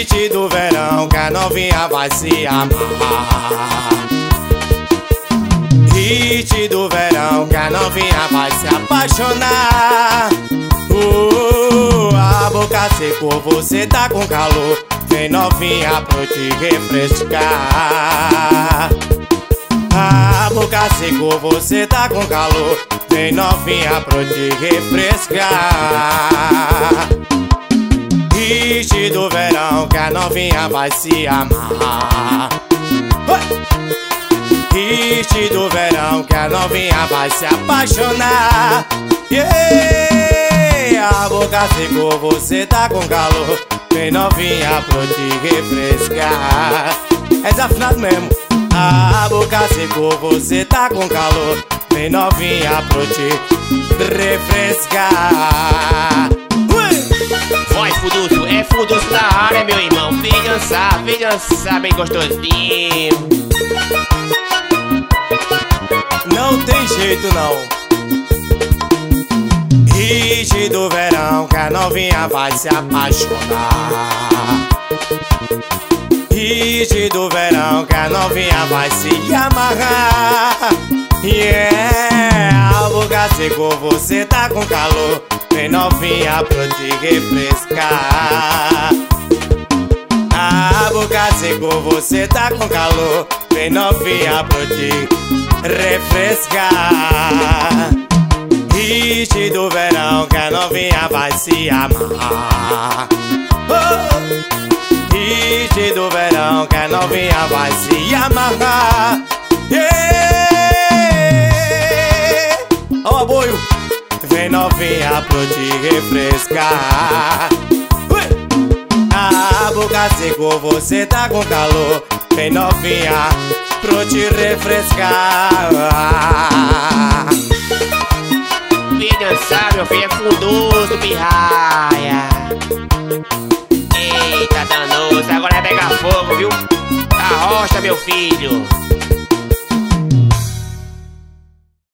Hit do verão que a novinha vai se amar. Hit do verão que a novinha vai se apaixonar. A boca secou, você tá com calor. Vem novinha pra eu te refrescar. A boca secou, você tá com calor. Vem novinha pra eu te refrescar. Hit do verão que a novinha vai se amar. Hit do verão que a novinha vai se apaixonar. A boca secou, você tá com calor. Vem novinha pra eu te refrescar. É desafinado mesmo. A boca secou, você tá com calor. Vem novinha pra eu te refrescar. Voz Fuduço, é Fuduço na área, meu irmão. Vem dançar bem gostosinho. Não tem jeito não. Hit do verão que a novinha vai se apaixonar. Hit do verão que a novinha vai se amarrar. A boca secou, você tá com calor. Vem novinha pra eu te refrescar. A boca secou, você tá com calor. Vem novinha pra eu te refrescar. Hit do verão que a novinha vai se amar. Hit do verão que a novinha vai se amarrar. Ó o aboio. Vem novinha pra eu te refrescar. A boca secou, você tá com calor. Vem novinha pra eu te refrescar. Vem dançar, meu filho, é Fuduço, pirraia. Eita, danoso, agora vai pegar fogo, viu? Arrocha, meu filho.